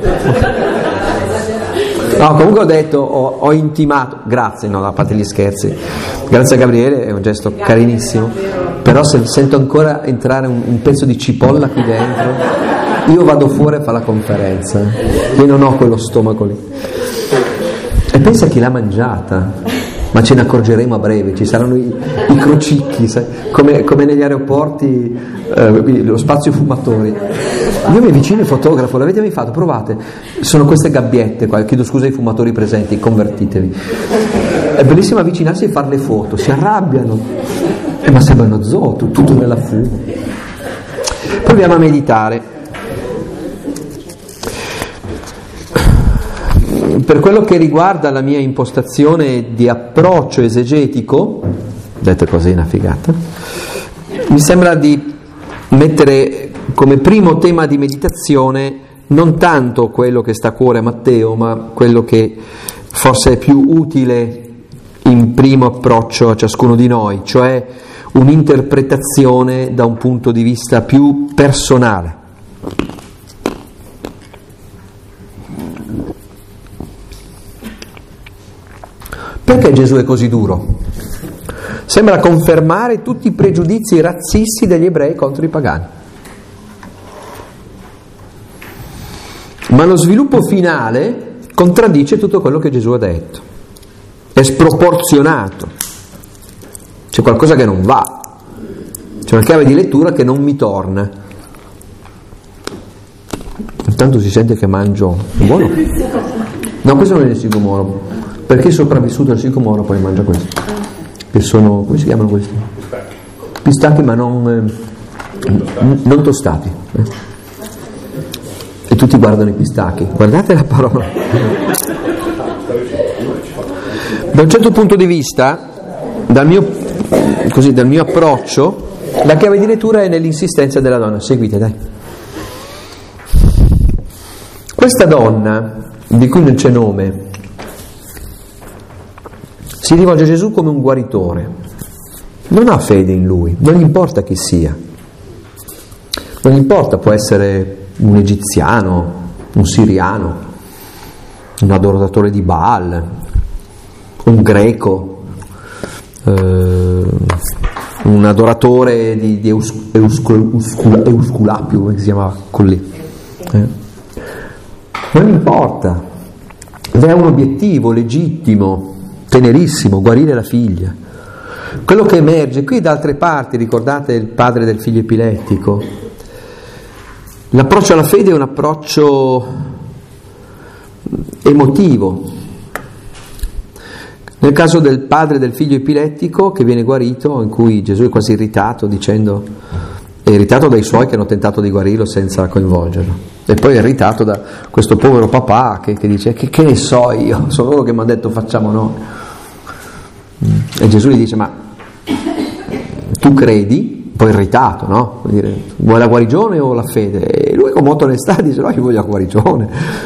No, comunque ho detto, ho intimato, grazie, no, a parte gli scherzi, grazie a Gabriele, è un gesto carinissimo, però se sento ancora entrare un pezzo di cipolla qui dentro, io vado fuori a fare la conferenza, io non ho quello stomaco lì. E pensa chi l'ha mangiata. Ma ce ne accorgeremo a breve, ci saranno i crocicchi, sai? Come negli aeroporti, lo spazio fumatori. Io mi avvicino e fotografo, l'avete mai fatto? Provate, sono queste gabbiette qua, chiedo scusa ai fumatori presenti, convertitevi. È bellissimo avvicinarsi e fare le foto, si arrabbiano, ma sembrano zoo, tutto nella fumo. Proviamo a meditare. Per quello che riguarda la mia impostazione di approccio esegetico, detto così una figata, mi sembra di mettere come primo tema di meditazione non tanto quello che sta a cuore a Matteo, ma quello che forse è più utile in primo approccio a ciascuno di noi, cioè un'interpretazione da un punto di vista più personale. Perché Gesù è così duro? Sembra confermare tutti i pregiudizi razzisti degli ebrei contro i pagani. Ma lo sviluppo finale contraddice tutto quello che Gesù ha detto. È sproporzionato. C'è qualcosa che non va. C'è una chiave di lettura che non mi torna. Intanto si sente che mangio. È buono? No, questo non è il sicomoro. Perché è sopravvissuto al sicomoro poi mangia questo. Che sono, come si chiamano questi? Pistacchi ma non tostati. E tutti guardano i pistacchi. Guardate la parola. Da un certo punto di vista, dal mio approccio, la chiave di lettura è nell'insistenza della donna. Seguite, dai. Questa donna, di cui non c'è nome, si rivolge a Gesù come un guaritore, non ha fede in lui, non gli importa chi sia, non gli importa, può essere un egiziano, un siriano, un adoratore di Baal, un greco, un adoratore di Eusculapio, come si chiamava quello lì. Non gli importa, è un obiettivo legittimo, tenerissimo, guarire la figlia. Quello che emerge qui da altre parti, ricordate il padre del figlio epilettico, l'approccio alla fede è un approccio emotivo. Nel caso del padre del figlio epilettico che viene guarito, in cui Gesù è quasi irritato, dicendo, è irritato dai suoi che hanno tentato di guarirlo senza coinvolgerlo, e poi è irritato da questo povero papà che dice che ne so io, sono loro che mi hanno detto facciamo noi. E Gesù gli dice: ma tu credi? Un po' irritato, no? Vuol dire, vuoi la guarigione o la fede? E lui con molta onestà dice: no, io voglio la guarigione.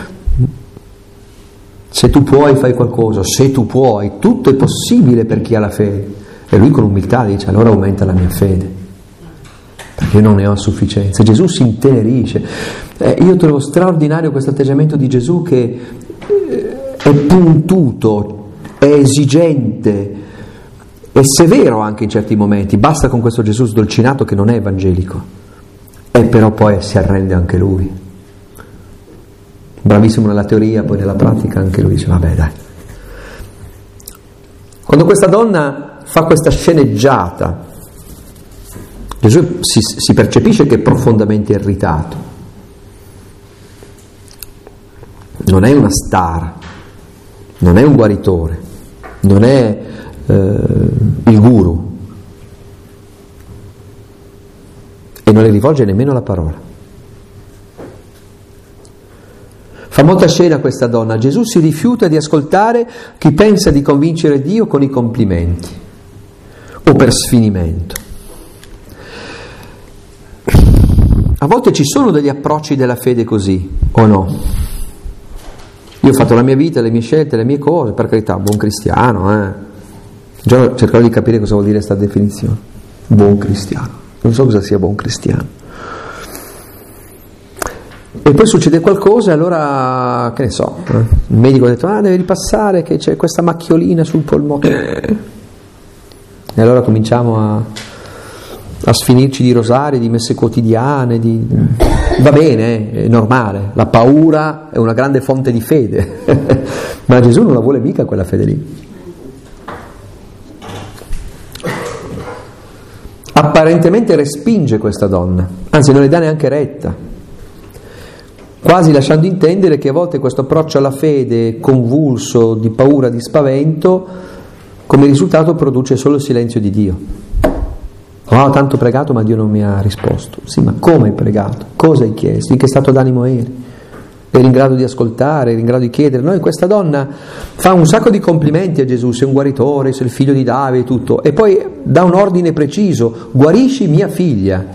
Se tu puoi fai qualcosa, se tu puoi, tutto è possibile per chi ha la fede. E lui con umiltà dice: allora aumenta la mia fede, perché io non ne ho a sufficienza. Gesù si intenerisce. Io trovo straordinario questo atteggiamento di Gesù, che è puntuto, è esigente, è severo anche in certi momenti. Basta con questo Gesù sdolcinato che non è evangelico, e però poi si arrende anche lui. Bravissimo nella teoria, poi nella pratica anche lui dice: vabbè, dai. Quando questa donna fa questa sceneggiata, Gesù si percepisce che è profondamente irritato. Non è una star, non è un guaritore, non è il guru, e non le rivolge nemmeno la parola. Fa molta scena questa donna. Gesù si rifiuta di ascoltare chi pensa di convincere Dio con i complimenti o per sfinimento. A volte ci sono degli approcci della fede così, o no? Io ho fatto la mia vita, le mie scelte, le mie cose, per carità, buon cristiano, Già cercherò di capire cosa vuol dire questa definizione. Buon cristiano. Non so cosa sia buon cristiano. E poi succede qualcosa e allora, che ne so, il medico ha detto: devi ripassare che c'è questa macchiolina sul polmone. E allora cominciamo a sfinirci di rosari, di messe quotidiane, va bene, è normale, la paura è una grande fonte di fede, ma Gesù non la vuole mica quella fede lì. Apparentemente respinge questa donna, anzi non le dà neanche retta, quasi lasciando intendere che a volte questo approccio alla fede convulso di paura, di spavento, come risultato produce solo il silenzio di Dio. Ho tanto pregato ma Dio non mi ha risposto. Sì, ma come hai pregato? Cosa hai chiesto? In che stato d'animo eri? Eri in grado di ascoltare? Eri in grado di chiedere? Noi, questa donna fa un sacco di complimenti a Gesù: sei un guaritore, sei il figlio di Davide e tutto, e poi dà un ordine preciso: guarisci mia figlia,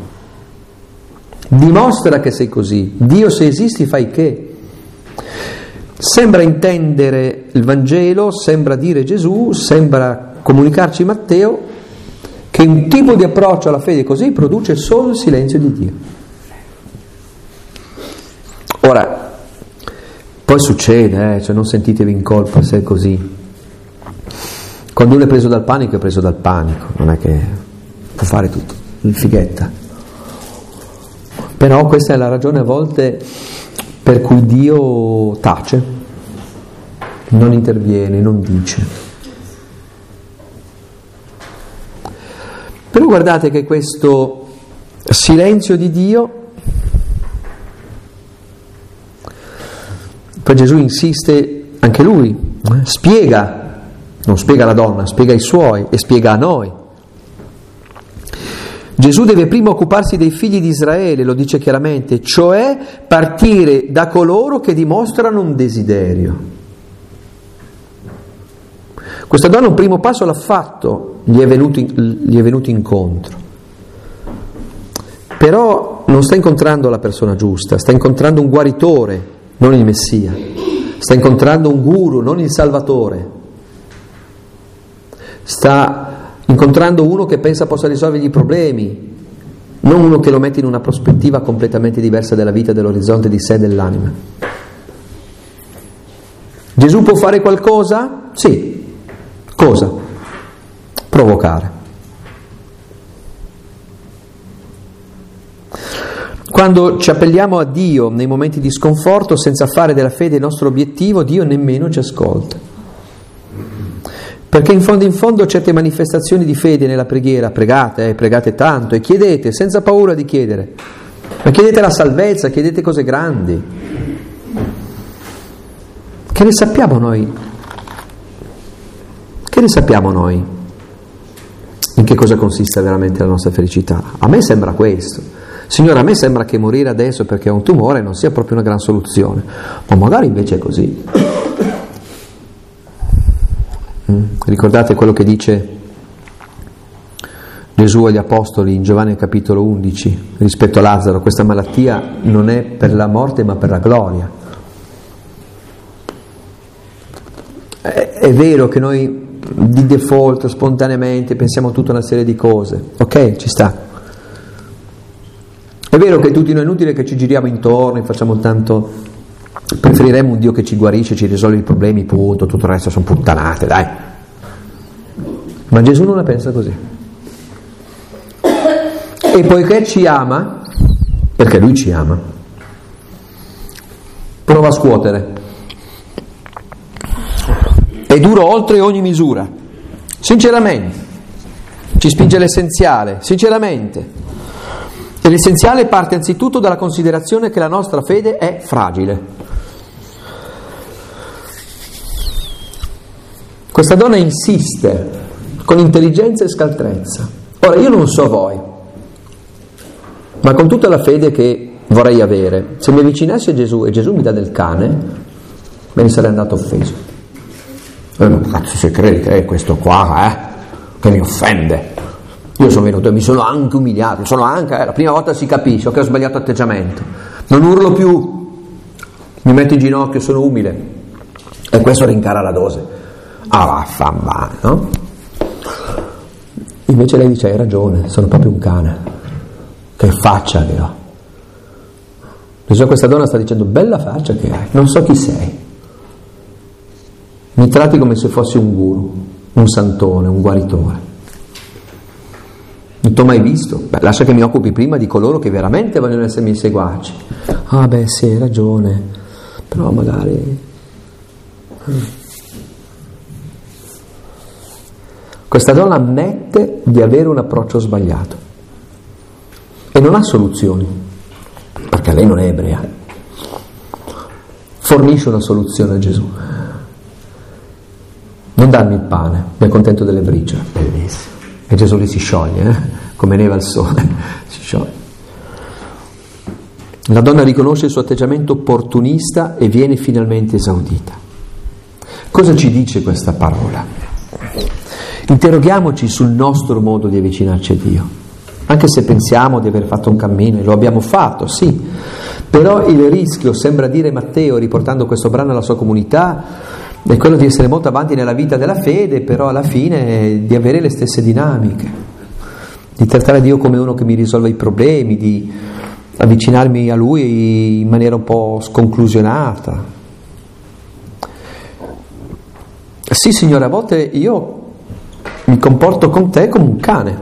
dimostra che sei così, Dio se esisti fai che. Sembra intendere il Vangelo, sembra dire Gesù, sembra comunicarci Matteo che un tipo di approccio alla fede così produce solo il silenzio di Dio. Ora, poi succede, cioè non sentitevi in colpa se è così. Quando uno è preso dal panico, è preso dal panico, non è che può fare tutto, il fighetta. Però questa è la ragione a volte per cui Dio tace, non interviene, non dice. Però guardate che questo silenzio di Dio, poi Gesù insiste, anche lui, spiega, non spiega alla donna, spiega ai suoi e spiega a noi. Gesù deve prima occuparsi dei figli di Israele, lo dice chiaramente, cioè partire da coloro che dimostrano un desiderio. Questa donna un primo passo l'ha fatto, gli è venuto incontro. Però non sta incontrando la persona giusta, sta incontrando un guaritore, non il Messia. Sta incontrando un guru, non il Salvatore. Sta incontrando uno che pensa possa risolvergli i problemi, non uno che lo mette in una prospettiva completamente diversa della vita, dell'orizzonte di sé e dell'anima. Gesù può fare qualcosa? Sì. Cosa? Provocare. Quando ci appelliamo a Dio nei momenti di sconforto senza fare della fede il nostro obiettivo, Dio nemmeno ci ascolta. Perché in fondo certe manifestazioni di fede nella preghiera, pregate tanto e chiedete senza paura di chiedere, ma chiedete la salvezza, chiedete cose grandi. Che ne sappiamo noi? Che ne sappiamo noi? In che cosa consiste veramente la nostra felicità? A me sembra questo. Signore, a me sembra che morire adesso perché ho un tumore non sia proprio una gran soluzione, ma magari invece è così. Ricordate quello che dice Gesù agli Apostoli in Giovanni capitolo 11 rispetto a Lazzaro: questa malattia non è per la morte ma per la gloria. È vero che noi di default, spontaneamente, pensiamo a tutta una serie di cose, ok? Ci sta. È vero che è tutto inutile che ci giriamo intorno e facciamo tanto. Preferiremmo un Dio che ci guarisce, ci risolve i problemi, punto, tutto il resto sono puttanate, dai. Ma Gesù non la pensa così. E poiché ci ama, perché Lui ci ama, prova a scuotere. È duro oltre ogni misura, sinceramente, ci spinge l'essenziale, sinceramente. E l'essenziale parte anzitutto dalla considerazione che la nostra fede è fragile. Questa donna insiste con intelligenza e scaltrezza. Ora, io non so voi, ma con tutta la fede che vorrei avere, se mi avvicinassi a Gesù e Gesù mi dà del cane, me ne sarei andato offeso. Ma cazzo se credi che è questo qua, che mi offende? Io sono venuto e mi sono anche umiliato, la prima volta si capisce che ho sbagliato atteggiamento. Non urlo più, mi metto in ginocchio, sono umile. E questo rincara la dose. Ah, vaffanbane, no? Invece lei dice: hai ragione, sono proprio un cane. Che faccia che ho. Gesù, questa donna sta dicendo: bella faccia che hai, non so chi sei. Mi tratti come se fossi un guru, un santone, un guaritore. Non t'ho mai visto? Beh, lascia che mi occupi prima di coloro che veramente vogliono essere miei seguaci. Ah beh sì, hai ragione, però magari... Questa donna ammette di avere un approccio sbagliato e non ha soluzioni, perché lei non è ebrea. Fornisce una soluzione a Gesù. Non darmi il pane, mi accontento delle briciole. Bellissimo. E Gesù lì si scioglie, come neva il sole, si scioglie. La donna riconosce il suo atteggiamento opportunista e viene finalmente esaudita. Cosa ci dice questa parola? Interroghiamoci sul nostro modo di avvicinarci a Dio, anche se pensiamo di aver fatto un cammino, e lo abbiamo fatto, sì, però il rischio, sembra dire Matteo riportando questo brano alla sua comunità, è quello di essere molto avanti nella vita della fede, però alla fine di avere le stesse dinamiche, di trattare Dio come uno che mi risolve i problemi, di avvicinarmi a Lui in maniera un po' sconclusionata. Sì, Signore, a volte io mi comporto con te come un cane.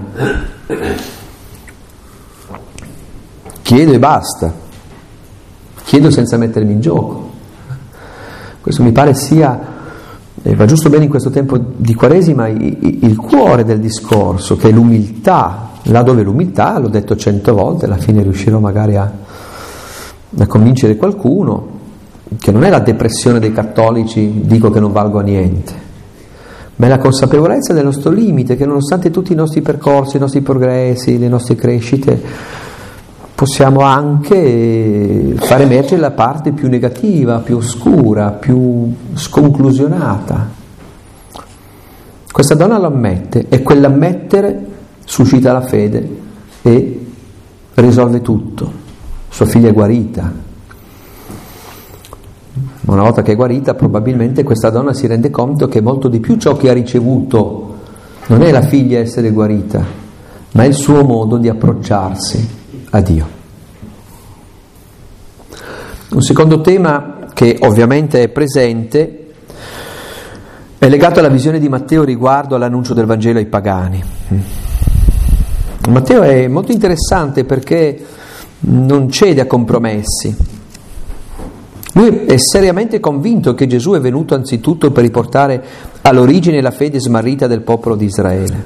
Chiedo e basta. Chiedo senza mettermi in gioco. Questo mi pare sia, va giusto bene in questo tempo di Quaresima, il cuore del discorso, che è l'umiltà. Là dove l'umiltà, l'ho detto 100 volte, alla fine riuscirò magari a convincere qualcuno, che non è la depressione dei cattolici, dico che non valgo a niente, ma è la consapevolezza del nostro limite, che nonostante tutti i nostri percorsi, i nostri progressi, le nostre crescite, possiamo anche far emergere la parte più negativa, più oscura, più sconclusionata. Questa donna lo ammette, e quell'ammettere suscita la fede e risolve tutto. Sua figlia è guarita. Una volta che è guarita, probabilmente questa donna si rende conto che molto di più ciò che ha ricevuto non è la figlia essere guarita, ma è il suo modo di approcciarsi a Dio. Un secondo tema che ovviamente è presente è legato alla visione di Matteo riguardo all'annuncio del Vangelo ai pagani. Matteo è molto interessante perché non cede a compromessi. Lui è seriamente convinto che Gesù è venuto anzitutto per riportare all'origine la fede smarrita del popolo di Israele.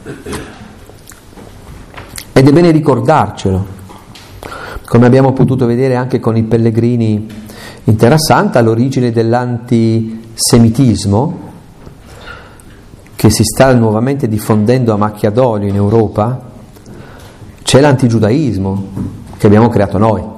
Ed è bene ricordarcelo, come abbiamo potuto vedere anche con i pellegrini in Terra Santa, all'origine dell'antisemitismo che si sta nuovamente diffondendo a macchia d'olio in Europa, c'è l'antigiudaismo che abbiamo creato noi.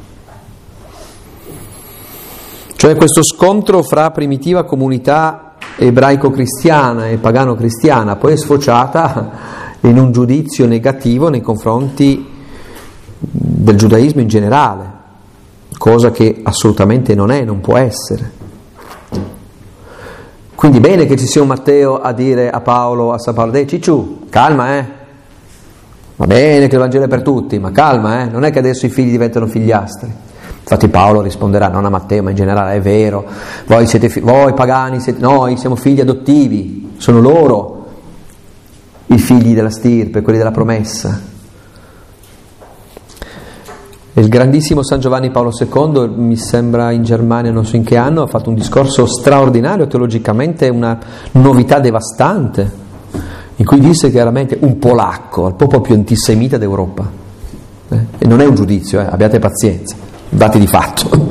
Cioè questo scontro fra primitiva comunità ebraico-cristiana e pagano-cristiana, poi è sfociata in un giudizio negativo nei confronti del giudaismo in generale, cosa che assolutamente non può essere. Quindi bene che ci sia un Matteo a dire a San Paolo, Cicciù, calma, va bene che il Vangelo è per tutti, ma calma, non è che adesso i figli diventano figliastri. Infatti Paolo risponderà, non a Matteo ma in generale, è vero, voi pagani, noi siamo figli adottivi, sono loro i figli della stirpe, quelli della promessa. Il grandissimo San Giovanni Paolo II, mi sembra in Germania, non so in che anno, ha fatto un discorso straordinario, teologicamente una novità devastante, in cui disse chiaramente un polacco, il popolo più antisemita d'Europa. E non è un giudizio, abbiate pazienza, dati di fatto.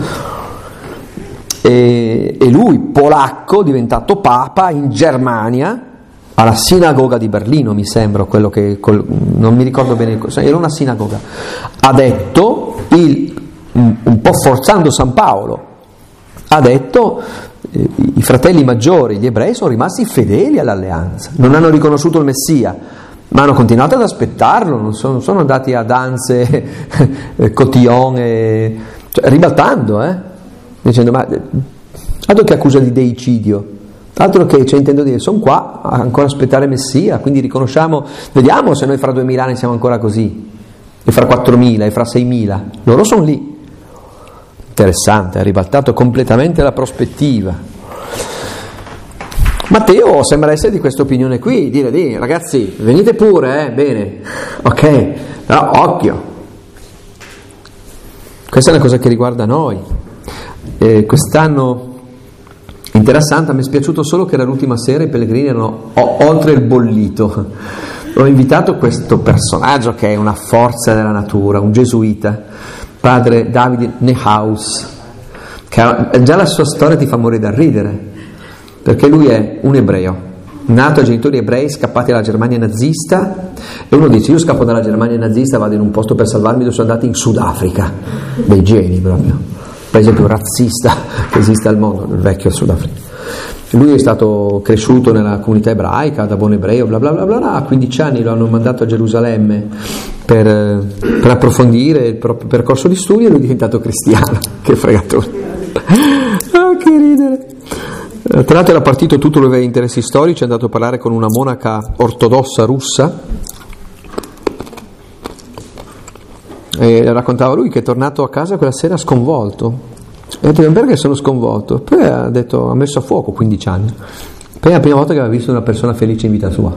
E lui, polacco, diventato papa in Germania, alla sinagoga di Berlino, mi sembra, quello che non mi ricordo bene cosa, era una sinagoga, ha detto, un po' forzando San Paolo, ha detto i fratelli maggiori, gli ebrei, sono rimasti fedeli all'alleanza, non hanno riconosciuto il Messia, ma hanno continuato ad aspettarlo, non sono andati a danze, cotillon, cioè, ribaltando, dicendo, ma altro che accusa di deicidio, altro che, intendo dire, sono qua a ancora aspettare Messia, quindi riconosciamo, vediamo se noi fra 2000 anni siamo ancora così, e fra 4000, e fra 6000, loro sono lì. Interessante, ha ribaltato completamente la prospettiva. Matteo sembra essere di questa opinione qui, dire, ragazzi, venite pure, bene, ok, però occhio. Questa è una cosa che riguarda noi. Quest'anno, interessante, mi è spiaciuto solo che era l'ultima sera, i pellegrini erano oltre il bollito. Ho invitato questo personaggio che è una forza della natura, un gesuita, padre David Neuhaus, che già la sua storia ti fa morire da ridere, perché lui è un ebreo, nato ai genitori ebrei scappati dalla Germania nazista, e uno dice, io scappo dalla Germania nazista, vado in un posto per salvarmi, dove sono andati in Sudafrica, dei geni proprio, il paese più razzista che esiste al mondo, il vecchio Sudafrica. Lui è stato cresciuto nella comunità ebraica, da buon ebreo, bla bla bla bla, a 15 anni lo hanno mandato a Gerusalemme per approfondire il proprio percorso di studio, e lui è diventato cristiano. Che fregatura. Che ridere. Tra l'altro era partito tutto, lui aveva interessi storici, è andato a parlare con una monaca ortodossa russa, e raccontava lui che è tornato a casa quella sera sconvolto. E ha detto, perché sono sconvolto? Poi ha detto, ha messo a fuoco 15 anni. Poi è la prima volta che aveva visto una persona felice in vita sua.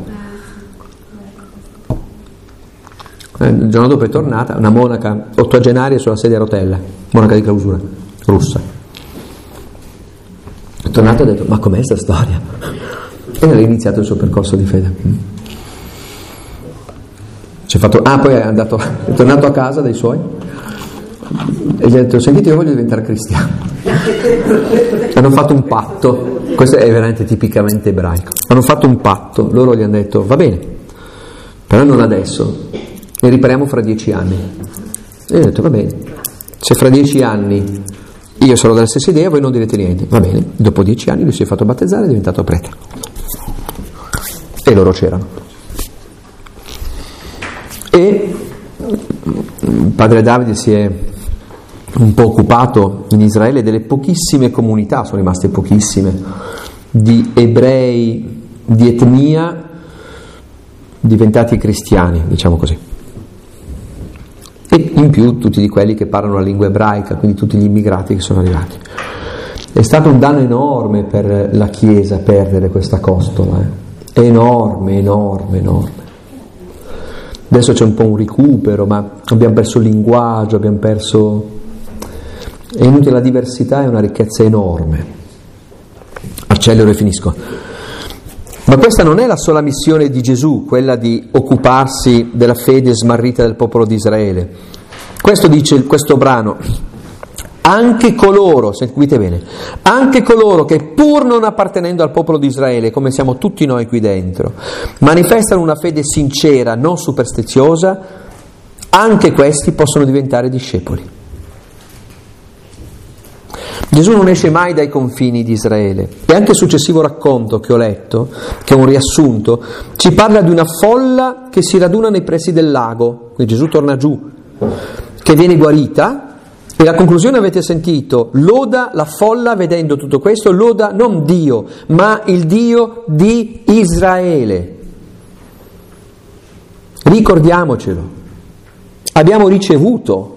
Il giorno dopo è tornata, una monaca ottogenaria sulla sedia a rotelle, monaca di clausura, russa. È tornata e ha detto, ma com'è sta storia? E ha iniziato il suo percorso di fede. Poi è tornato a casa dai suoi e gli ha detto, sentite, io voglio diventare cristiano. Hanno fatto un patto, questo è veramente tipicamente ebraico, hanno fatto un patto, loro gli hanno detto, va bene, però non adesso, ne ripariamo fra 10 anni. E gli ha detto, va bene, se fra 10 anni io sarò della stessa idea, voi non direte niente, va bene. Dopo 10 anni lui si è fatto battezzare e è diventato prete, e loro c'erano. E padre Davide si è un po' occupato in Israele delle pochissime comunità, sono rimaste pochissime, di ebrei di etnia diventati cristiani, diciamo così, e in più tutti di quelli che parlano la lingua ebraica, quindi tutti gli immigrati che sono arrivati. È stato un danno enorme per la Chiesa perdere questa costola, enorme. Adesso c'è un po' un recupero, ma abbiamo perso il linguaggio, è inutile, la diversità è una ricchezza enorme. Accelero e finisco. Ma questa non è la sola missione di Gesù, quella di occuparsi della fede smarrita del popolo di Israele. Questo dice questo brano: anche coloro, seguite bene, anche coloro che pur non appartenendo al popolo di Israele, come siamo tutti noi qui dentro, manifestano una fede sincera, non superstiziosa, anche questi possono diventare discepoli. Gesù non esce mai dai confini di Israele, e anche il successivo racconto che ho letto, che è un riassunto, ci parla di una folla che si raduna nei pressi del lago, quindi Gesù torna giù, che viene guarita, e la conclusione avete sentito: loda la folla vedendo tutto questo, loda non Dio, ma il Dio di Israele. Ricordiamocelo, abbiamo ricevuto.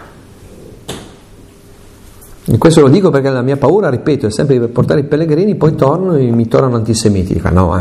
E questo lo dico perché la mia paura, ripeto, è sempre di portare i pellegrini, poi tornano e mi tornano antisemiti. Dico, no,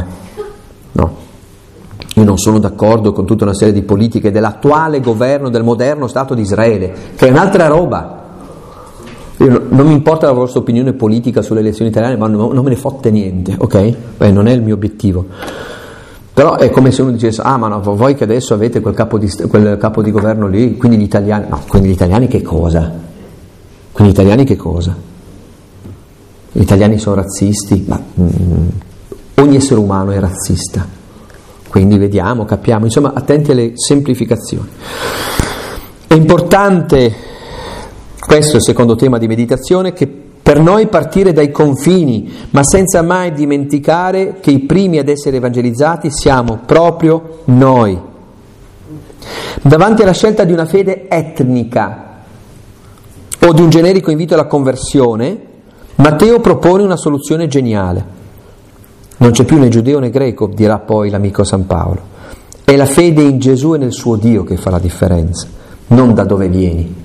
io non sono d'accordo con tutta una serie di politiche dell'attuale governo del moderno Stato di Israele, che è un'altra roba. Non mi importa la vostra opinione politica sulle elezioni italiane, ma non me ne fotte niente, ok? Beh, non è il mio obiettivo. Però è come se uno dicesse: ah, ma no, voi che adesso avete quel capo di governo lì, quindi gli italiani. No, quindi gli italiani che cosa? Quindi gli italiani che cosa? Gli italiani sono razzisti? Ma ogni essere umano è razzista. Quindi vediamo, capiamo, insomma, attenti alle semplificazioni. È importante, questo è il secondo tema di meditazione, che per noi partire dai confini, ma senza mai dimenticare che i primi ad essere evangelizzati siamo proprio noi. Davanti alla scelta di una fede etnica o di un generico invito alla conversione, Matteo propone una soluzione geniale. Non c'è più né giudeo né greco, dirà poi l'amico San Paolo. È la fede in Gesù e nel suo Dio che fa la differenza, non da dove vieni.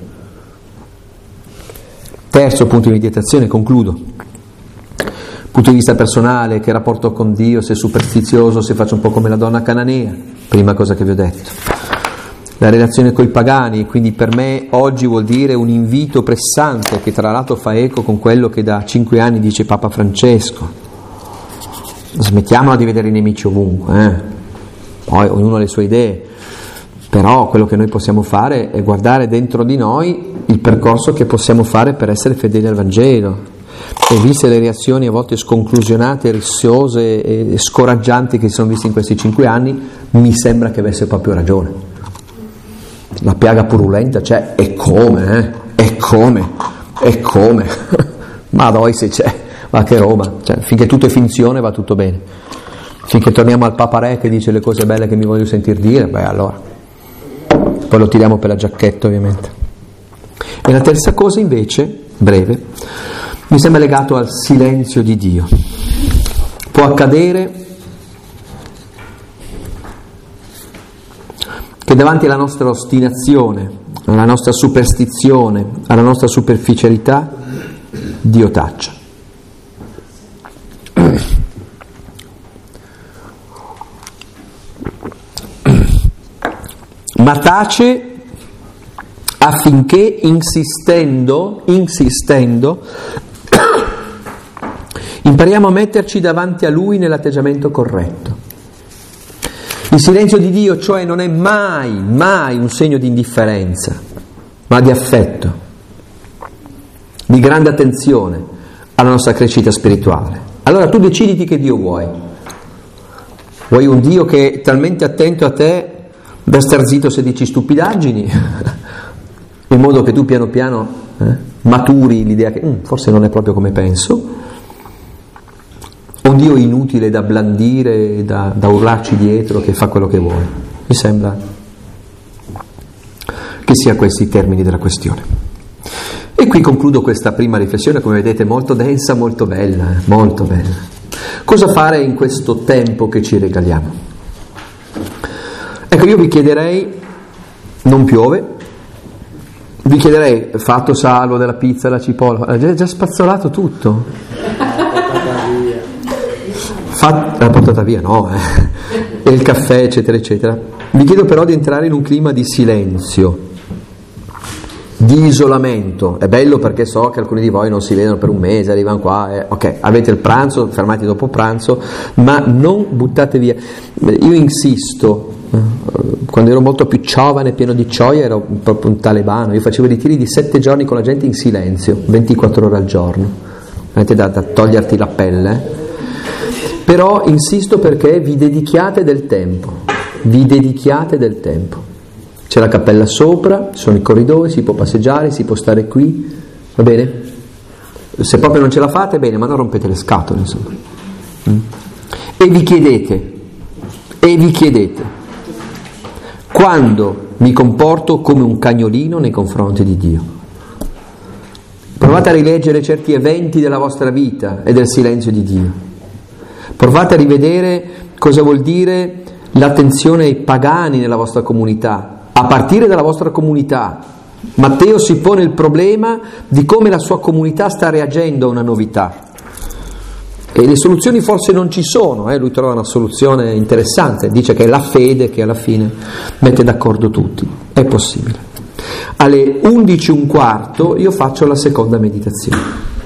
Terzo punto di meditazione, concludo. Punto di vista personale, che rapporto ho con Dio, se è superstizioso, se faccio un po' come la donna cananea, prima cosa che vi ho detto. La relazione coi pagani, quindi per me oggi vuol dire un invito pressante, che tra l'altro fa eco con quello che da 5 anni dice Papa Francesco. Smettiamola di vedere i nemici ovunque, Poi ognuno ha le sue idee, però quello che noi possiamo fare è guardare dentro di noi il percorso che possiamo fare per essere fedeli al Vangelo. E viste le reazioni a volte sconclusionate, rissiose e scoraggianti che si sono viste in questi 5 anni, mi sembra che avesse proprio ragione. La piaga purulenta c'è, e come, ma dai se c'è, ma che roba, cioè, finché tutto è finzione va tutto bene, finché torniamo al Papa Re che dice le cose belle che mi voglio sentir dire, beh allora, poi lo tiriamo per la giacchetta ovviamente. E la terza cosa invece, breve, mi sembra legato al silenzio di Dio. Può accadere che davanti alla nostra ostinazione, alla nostra superstizione, alla nostra superficialità, Dio taccia. Ma tace affinché insistendo, impariamo a metterci davanti a Lui nell'atteggiamento corretto. Il silenzio di Dio, cioè, non è mai un segno di indifferenza, ma di affetto, di grande attenzione alla nostra crescita spirituale. Allora tu deciditi che Dio vuoi. Vuoi un Dio che è talmente attento a te da star zitto se dici stupidaggini, in modo che tu piano piano maturi l'idea che forse non è proprio come penso, un Dio inutile da blandire, da urlarci dietro, che fa quello che vuole. Mi sembra che sia questi i termini della questione. E qui concludo questa prima riflessione, come vedete molto densa, molto bella, molto bella. Cosa fare in questo tempo che ci regaliamo? Ecco, io vi chiederei, non piove, vi chiederei, fatto salvo della pizza, la cipolla, ha già spazzolato tutto. La portata via, no, e il caffè, eccetera, eccetera. Vi chiedo però di entrare in un clima di silenzio, di isolamento. È bello perché so che alcuni di voi non si vedono per un mese, arrivano qua, ok, avete il pranzo, fermati dopo pranzo, ma non buttate via. Io insisto, quando ero molto più giovane, pieno di gioia, ero proprio un talebano. Io facevo ritiri di 7 giorni con la gente in silenzio, 24 ore al giorno, da toglierti la pelle. Però insisto perché vi dedichiate del tempo, C'è la cappella sopra, sono i corridoi, si può passeggiare, si può stare qui, va bene? se proprio non ce la fate, bene, ma non rompete le scatole, insomma. E vi chiedete, quando mi comporto come un cagnolino nei confronti di Dio? Provate a rileggere certi eventi della vostra vita e del silenzio di Dio. Provate a rivedere cosa vuol dire l'attenzione ai pagani nella vostra comunità, a partire dalla vostra comunità. Matteo si pone il problema di come la sua comunità sta reagendo a una novità. E le soluzioni forse non ci sono, lui trova una soluzione interessante, dice che è la fede che alla fine mette d'accordo tutti. È possibile. Alle 11:15 io faccio la seconda meditazione.